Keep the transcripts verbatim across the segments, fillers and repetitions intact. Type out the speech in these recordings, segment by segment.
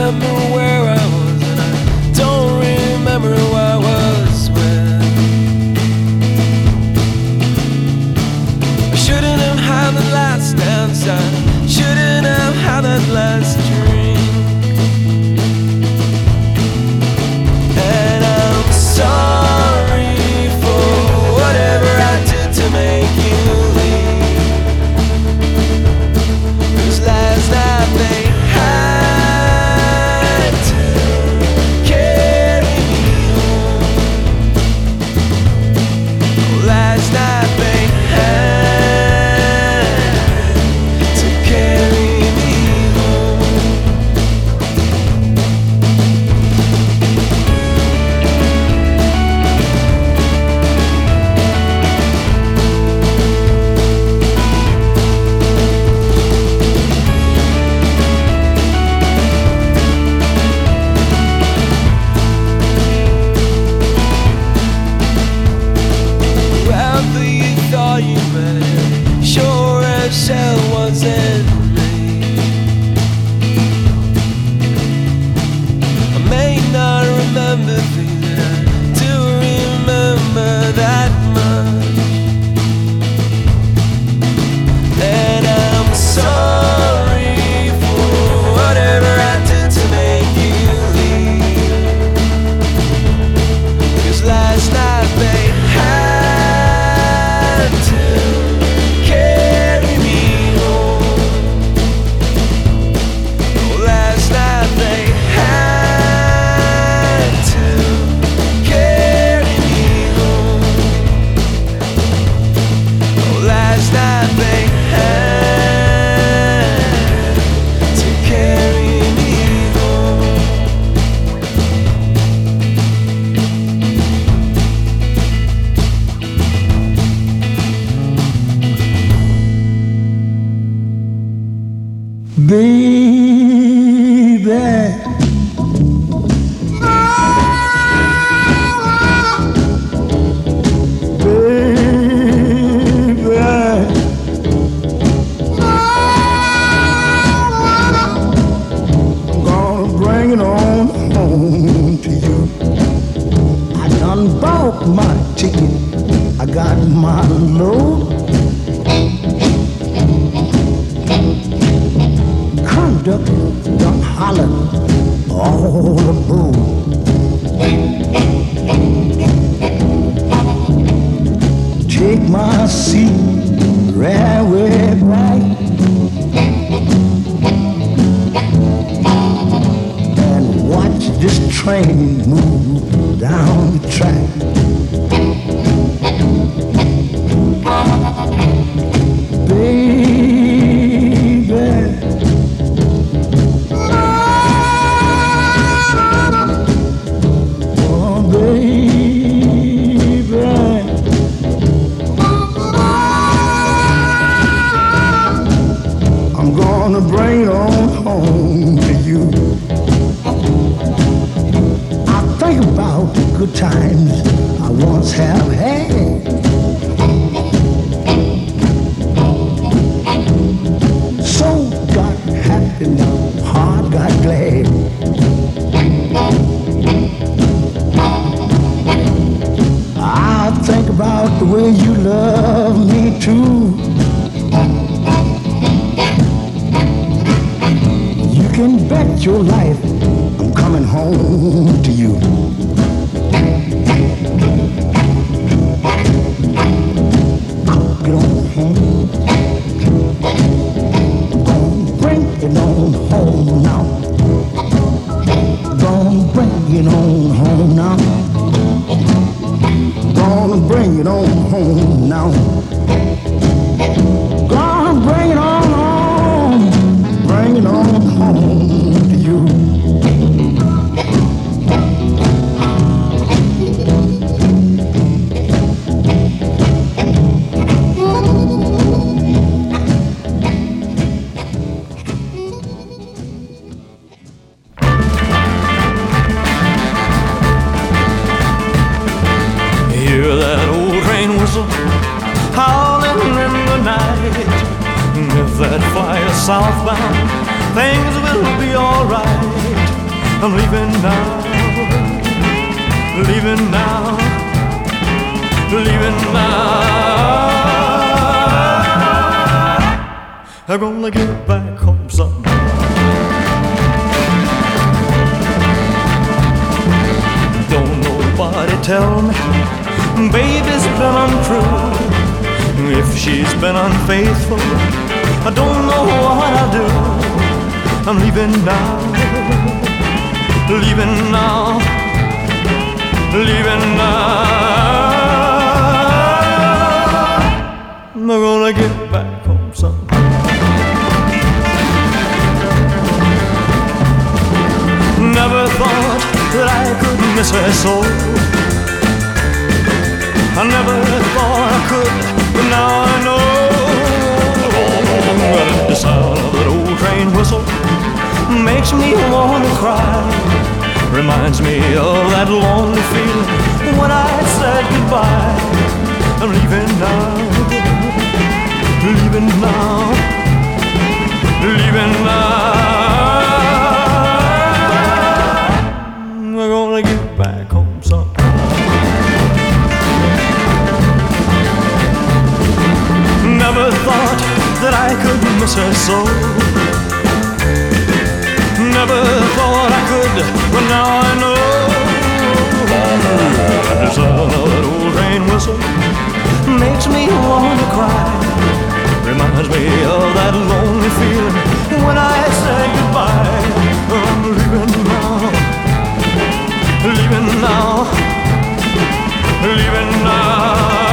remember where I was, and I don't remember who I was when. I shouldn't have had the last dance, I shouldn't have had that last drink. And I'm sorry for whatever I did to make you leave. 'Cause last night they had to carry me home. Last night they had to carry me home. Whoever you thought you met, sure as hell wasn't me. I may not remember things, but I do remember that much. And I'm sorry for whatever I did to make you leave. 'Cause last night they had to carry me home. Last night they had to carry me home. Last night they had to carry me home. Baby, I'm gonna bring it on home to you. I done bought my ticket, I got my load. Conductor done hollered all aboard. Take my seat, railway right, and watch this train move down the track. Baby, oh baby, I'm gonna bring it on home to you. I think about the good times I once have had. Soul got happy, heart got glad. I think about the way you love me too. You can bet your life I'm coming home to you. Get on home. Gonna bring it on home now. Gonna bring it on home now. Gonna bring it on home now. Gonna bring it on home. Bring it on home to you. Hear that old train whistle howling in the night. If that flies southbound, things will be alright. I'm leaving now, leaving now, leaving now. I'm gonna get back home somehow. Don't nobody tell me baby's been untrue. If she's been unfaithful, I don't know what I'll do. I'm leaving now, leaving now, leaving now. I'm gonna get back home somehow. Never thought that I could miss her so. I never thought I could, but now I know. The sound of that old train whistle makes me want to cry. Reminds me of that lonely feeling when I said goodbye. I'm leaving now, leaving now, leaving now. I'm gonna get back home somehow. Never thought that I could miss her so. Never thought I could, but now I know. The sound of that old train whistle makes me want to cry. Reminds me of that lonely feeling when I said goodbye. I'm leaving now, leaving now, leaving now.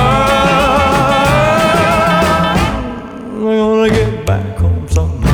I'm gonna get back home somehow.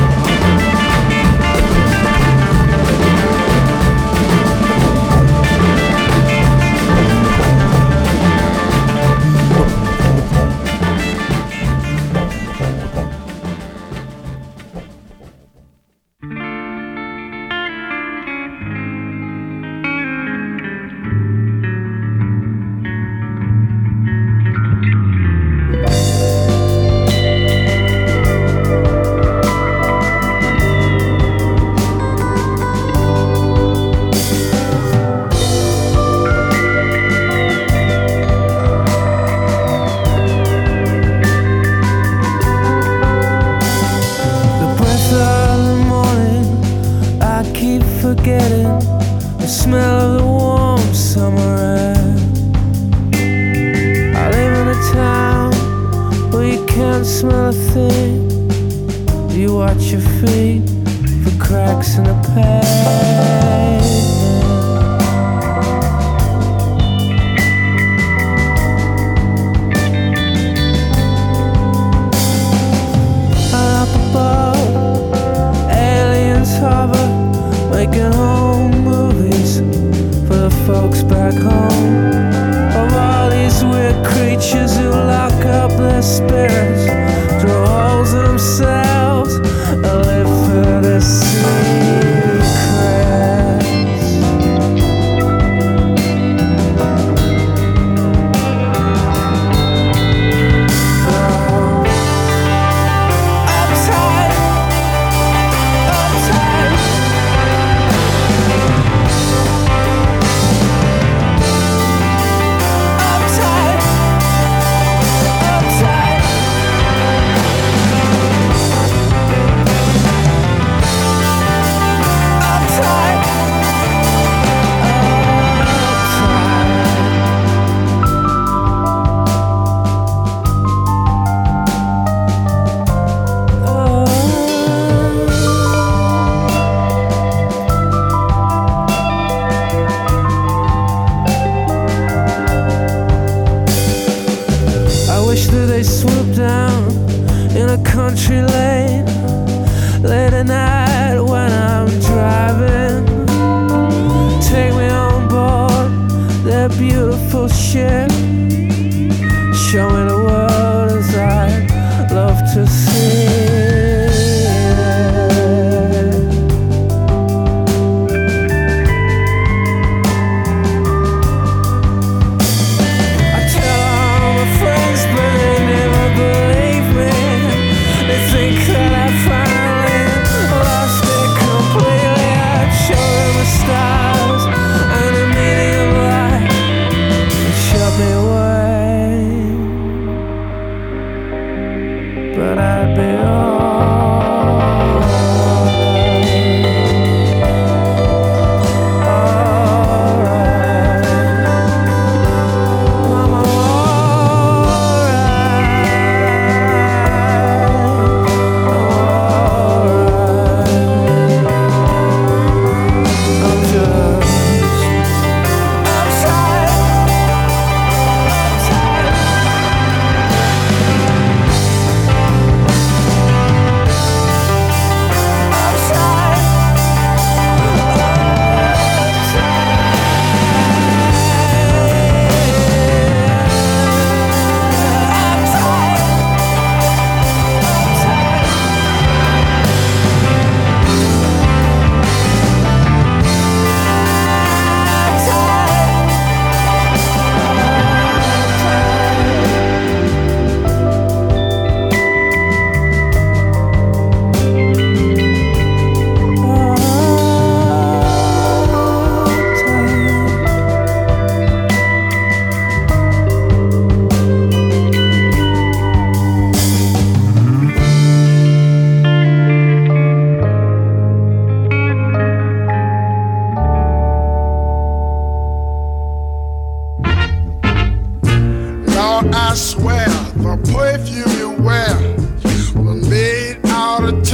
Stop.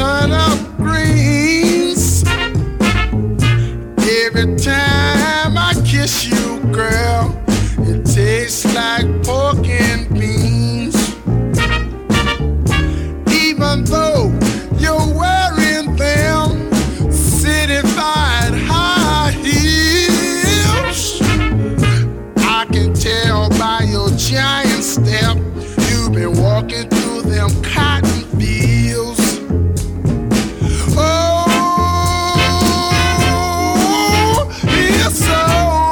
turnip greens. Every time I kiss you, girl, it tastes like pork and beans. Even though you're wearing them certified high heels, I can tell by your giant step you've been walking through them cotton fields. Oh, it's so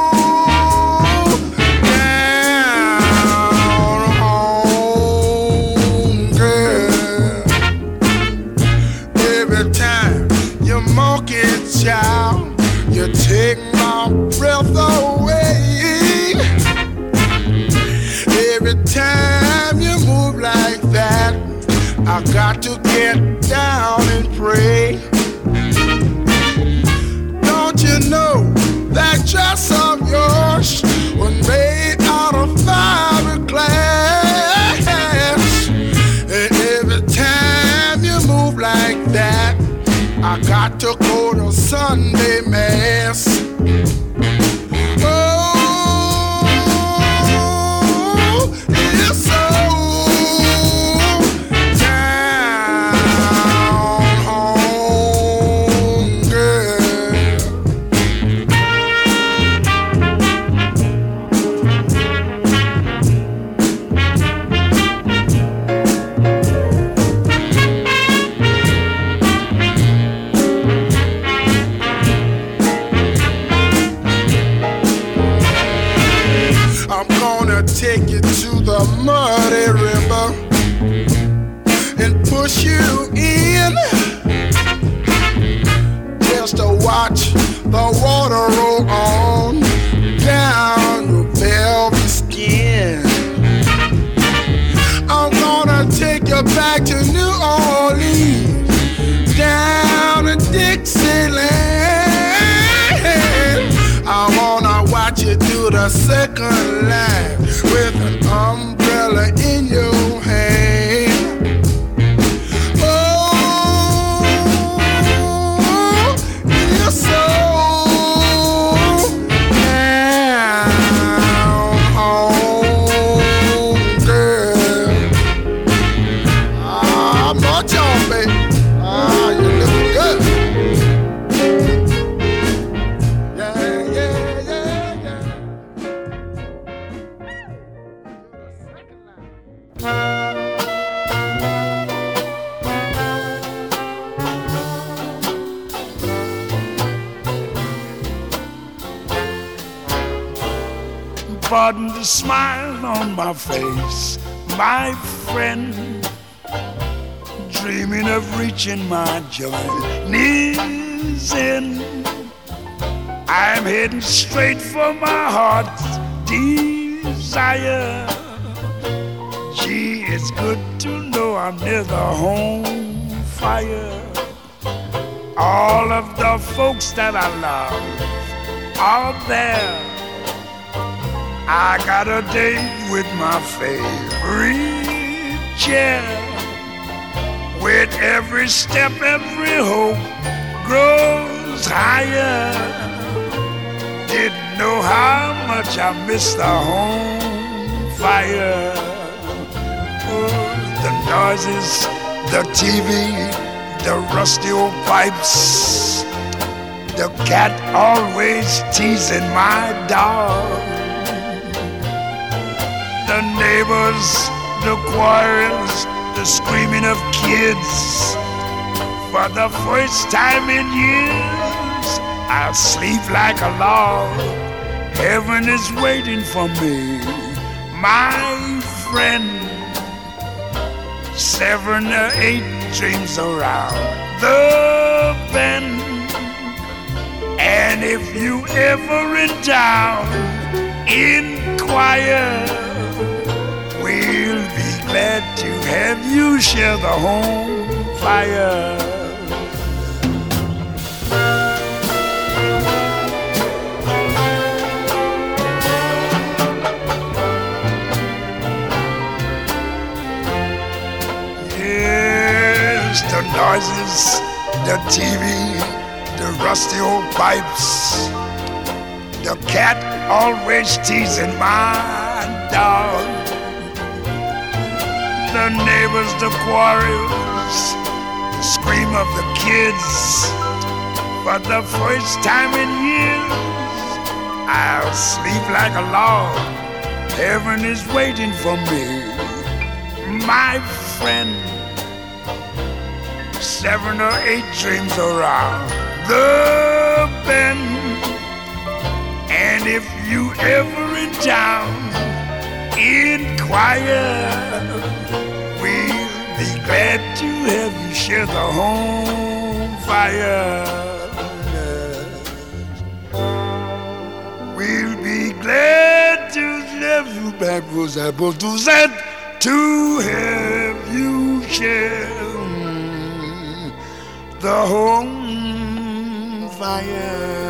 down home, girl. Every time you monkey child, you take my breath away. Every time you move like that, I got to get down and pray. Don't you know that dress of yours was made out of fiberglass? And every time you move like that, I got to go to Sunday Mass. Take you to the muddy river and push you in, just to watch the water roll on down your velvet skin. I'm gonna take you back to New Orleans, down to Dixieland. I wanna watch you do the second line with an umbrella in your hand. Oh, you're so down home, girl. Ah, much on, baby. Ah, you look good. Pardon the smile on my face, my friend, dreaming of reaching my journey's end. I'm heading straight for my heart's desire. Gee, it's good to know I'm near the home fire. All of the folks that I love are there. I got a date with my favorite chair. With every step, every hope grows higher. Didn't know how much I missed the home fire. Oh, the noises, the T V, the rusty old pipes, the cat always teasing my dog. The neighbors, the quarrels, the screaming of kids. For the first time in years, I'll sleep like a log. Heaven is waiting for me, my friend. Seven or eight dreams around the bend. And if you ever in town, inquire. We'll be glad to have you share the home fire. Yes, the noises, radios, the T V, the rusty old pipes. The cat always teasing my dog. The neighbors, the quarrels, the scream of the kids. For the first time in years, I'll sleep like a log. Heaven is waiting for me, my friend. Seven or eight dreams around the bend. And if you ever in town, inquire. We'll be glad to have you share the home fire. We'll be glad to have you back, was able to set to have you share the home fire.